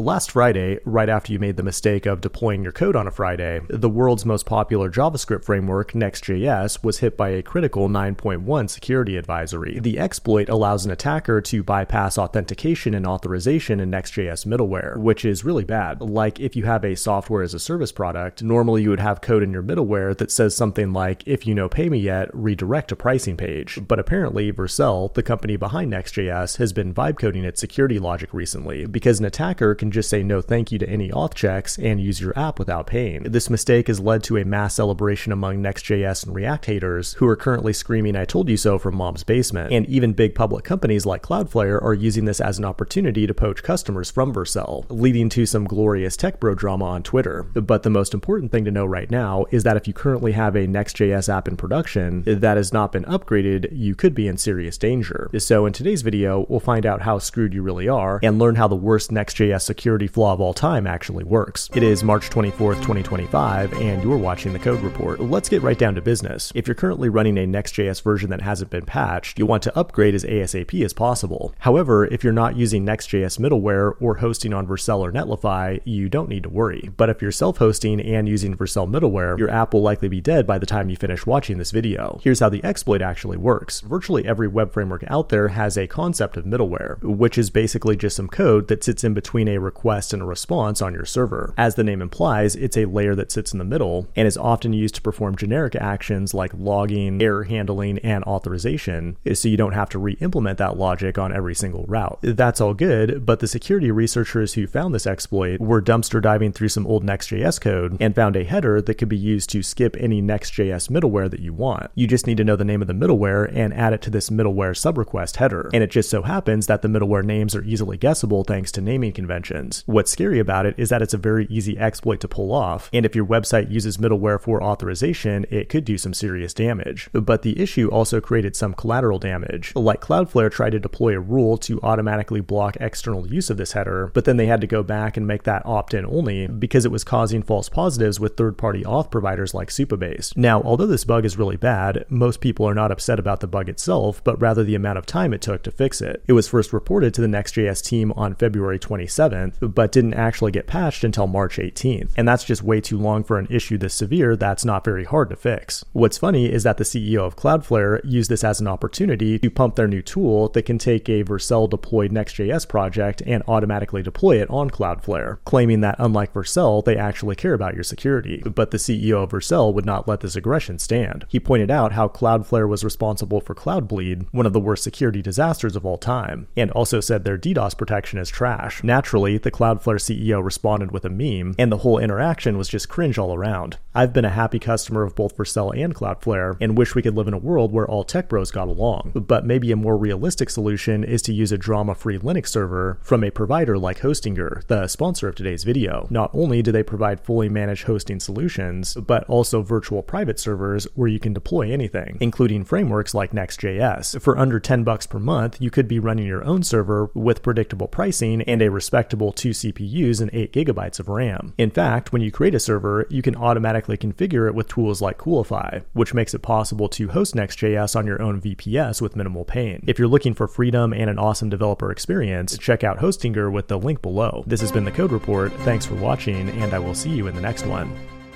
Last Friday, right after you made the mistake of deploying your code on a Friday, the world's most popular JavaScript framework, Next.js, was hit by a critical 9.1 security advisory. The exploit allows an attacker to bypass authentication and authorization in Next.js middleware, which is really bad. Like if you have a software as a service product, normally you would have code in your middleware that says something like, if you no pay me yet, redirect to pricing page. But apparently, Vercel, the company behind Next.js, has been vibe coding its security logic recently, because an attacker can just say no thank you to any auth checks and use your app without paying. This mistake has led to a mass celebration among Next.js and React haters, who are currently screaming I told you so from mom's basement. And even big public companies like Cloudflare are using this as an opportunity to poach customers from Vercel, leading to some glorious tech bro drama on Twitter. But the most important thing to know right now is that if you currently have a Next.js app in production that has not been upgraded, you could be in serious danger. So in today's video, we'll find out how screwed you really are and learn how the worst Next.js security flaw of all time actually works. It is March 24th, 2025, and you're watching the Code Report. Let's get right down to business. If you're currently running a Next.js version that hasn't been patched, you'll want to upgrade as ASAP as possible. However, if you're not using Next.js middleware or hosting on Vercel or Netlify, you don't need to worry. But if you're self-hosting and using Vercel middleware, your app will likely be dead by the time you finish watching this video. Here's how the exploit actually works. Virtually every web framework out there has a concept of middleware, which is basically just some code that sits in between a request and a response on your server. As the name implies, it's a layer that sits in the middle and is often used to perform generic actions like logging, error handling, and authorization, so you don't have to re-implement that logic on every single route. That's all good, but the security researchers who found this exploit were dumpster diving through some old Next.js code and found a header that could be used to skip any Next.js middleware that you want. You just need to know the name of the middleware and add it to this middleware subrequest header. And it just so happens that the middleware names are easily guessable thanks to naming conventions. What's scary about it is that it's a very easy exploit to pull off, and if your website uses middleware for authorization, it could do some serious damage. But the issue also created some collateral damage. Like Cloudflare tried to deploy a rule to automatically block external use of this header, but then they had to go back and make that opt-in only because it was causing false positives with third-party auth providers like Supabase. Now, although this bug is really bad, most people are not upset about the bug itself, but rather the amount of time it took to fix it. It was first reported to the Next.js team on February 27th, but didn't actually get patched until March 18th. And that's just way too long for an issue this severe that's not very hard to fix. What's funny is that the CEO of Cloudflare used this as an opportunity to pump their new tool that can take a Vercel deployed Next.js project and automatically deploy it on Cloudflare, claiming that unlike Vercel, they actually care about your security. But the CEO of Vercel would not let this aggression stand. He pointed out how Cloudflare was responsible for Cloudbleed, one of the worst security disasters of all time, and also said their DDoS protection is trash. Naturally, the Cloudflare CEO responded with a meme, and the whole interaction was just cringe all around. I've been a happy customer of both Vercel and Cloudflare, and wish we could live in a world where all tech bros got along. But maybe a more realistic solution is to use a drama-free Linux server from a provider like Hostinger, the sponsor of today's video. Not only do they provide fully managed hosting solutions, but also virtual private servers where you can deploy anything, including frameworks like Next.js. For under $10 per month, you could be running your own server with predictable pricing and a respectable 2 CPUs and 8 GB of RAM. In fact, when you create a server, you can automatically configure it with tools like Coolify, which makes it possible to host Next.js on your own VPS with minimal pain. If you're looking for freedom and an awesome developer experience, check out Hostinger with the link below. This has been the Code Report. Thanks for watching, and I will see you in the next one.